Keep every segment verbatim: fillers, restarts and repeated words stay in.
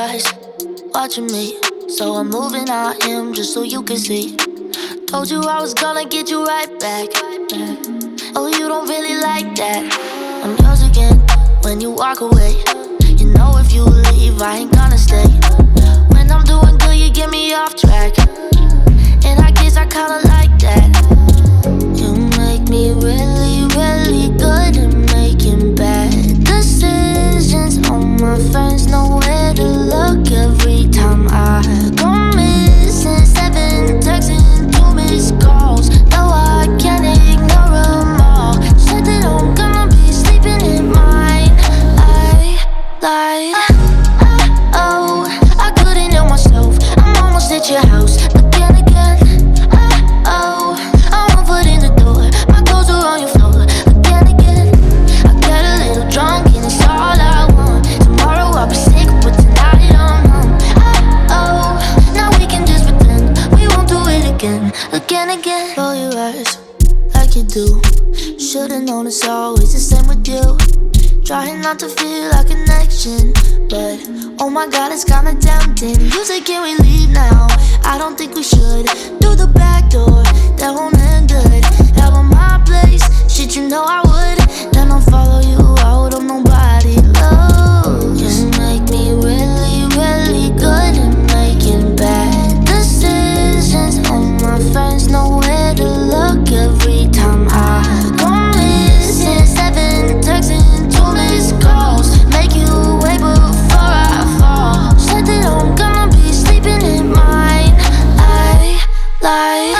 eyes watching me, so I'm moving I am just so you can see. Told you I was gonna get you right back. Oh, you don't really like that. I'm yours again when you walk away. You know if you leave, I ain't gonna stay. When I'm doing good, you get me off track, and I guess I kinda like that. You make me really, really good at making bad decisions. All my friends know where to look every time I go missing. Seven texts and two missed calls. No, I can't ignore them all. Said that I'm gonna be sleeping in mine. I lied. Oh, I couldn't help myself. I'm almost at your house again, again. Oh, I'm one foot in the door. My clothes are on your floor again, again. I got a little drunk and it's all I want. Tomorrow I'll be sick, but tonight I'm numb. Oh, now we can just pretend we won't do it again, again, again. Roll your eyes like you do. Should've known it's always the same with you. Trying not to feel a connection, but oh my god, it's kinda tempting. You say, can we leave now? I don't think we should. Through the back door, that won't end good. Out on my place, shit, you know I would. Then I'll follow you out of nobody knows. You make me really, really good at making bad decisions. All my friends know where to look every time I go missing. Seven texts and two missed calls. Make you wait before I fall. Said that I'm gonna be sleeping in mine. I lied.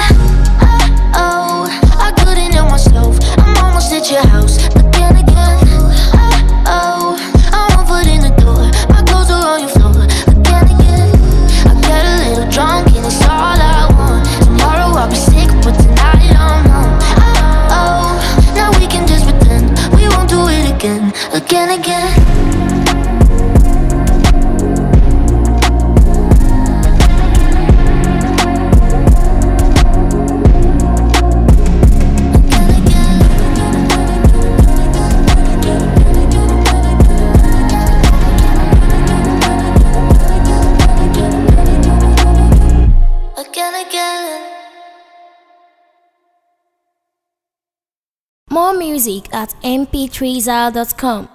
Oh, I couldn't help myself. I'm almost at your house again, again. Oh, I'm one foot in the door. My clothes are on your floor again, again. I got a little drunk and it's all I want. Tomorrow I'll be sick, but tonight I'm numb. Oh, now we can just pretend we won't do it again, again, again. More music at m p three zal dot com.